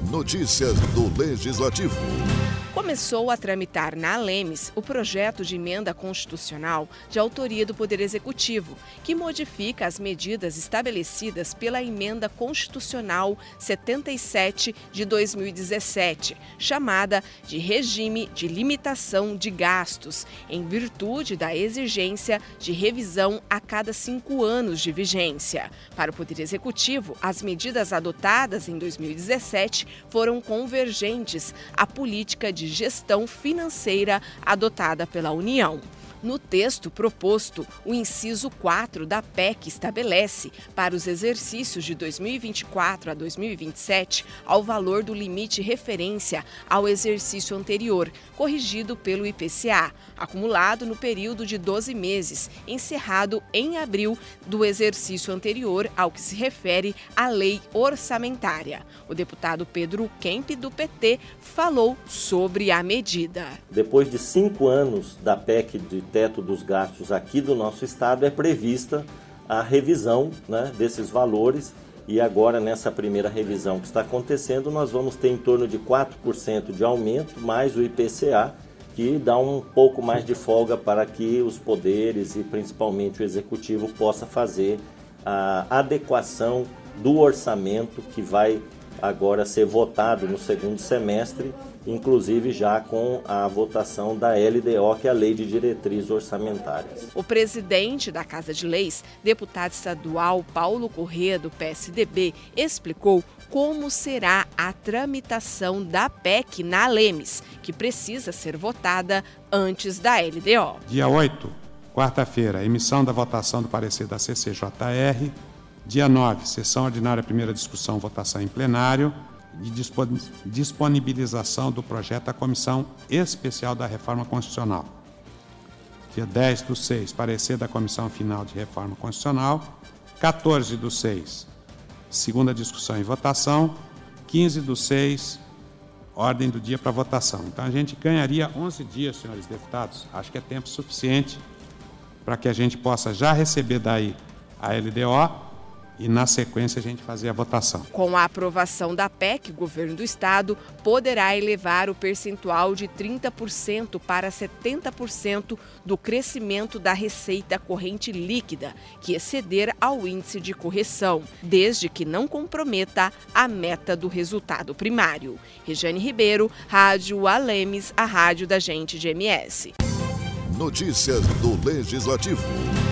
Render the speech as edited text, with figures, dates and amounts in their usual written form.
Notícias do Legislativo. Começou a tramitar na Lemes o projeto de emenda constitucional de autoria do Poder Executivo, que modifica as medidas estabelecidas pela Emenda Constitucional 77 de 2017, chamada de Regime de Limitação de Gastos, em virtude da exigência de revisão a cada 5 anos de vigência. Para o Poder Executivo, as medidas adotadas em 2017 foram convergentes à política de gestão financeira adotada pela União. No texto proposto, o inciso 4 da PEC estabelece, para os exercícios de 2024 a 2027, ao valor do limite referência ao exercício anterior, corrigido pelo IPCA, acumulado no período de 12 meses, encerrado em abril do exercício anterior ao que se refere à lei orçamentária. O deputado Pedro Kemp, do PT, falou sobre a medida. Depois de 5 anos da PEC de teto dos gastos aqui do nosso estado, é prevista a revisão, desses valores, e agora nessa primeira revisão que está acontecendo, nós vamos ter em torno de 4% de aumento, mais o IPCA, que dá um pouco mais de folga para que os poderes e principalmente o executivo possa fazer a adequação do orçamento que vai agora ser votado no segundo semestre, inclusive já com a votação da LDO, que é a Lei de Diretrizes Orçamentárias. O presidente da Casa de Leis, deputado estadual Paulo Corrêa, do PSDB, explicou como será a tramitação da PEC na Lemes, que precisa ser votada antes da LDO. Dia 8, quarta-feira, emissão da votação do parecer da CCJR. Dia 9, sessão ordinária, primeira discussão, votação em plenário e disponibilização do projeto à Comissão Especial da Reforma Constitucional. Dia 10/6, parecer da Comissão Final de Reforma Constitucional. 14/6, segunda discussão e votação. 15/6, ordem do dia para votação. Então, a gente ganharia 11 dias, senhores deputados. Acho que é tempo suficiente para que a gente possa já receber daí a LDO e, na sequência, a gente fazer a votação. Com a aprovação da PEC, o governo do estado poderá elevar o percentual de 30% para 70% do crescimento da receita corrente líquida, que exceder ao índice de correção, desde que não comprometa a meta do resultado primário. Regiane Ribeiro, Rádio Alemes, a rádio da gente de MS. Notícias do Legislativo.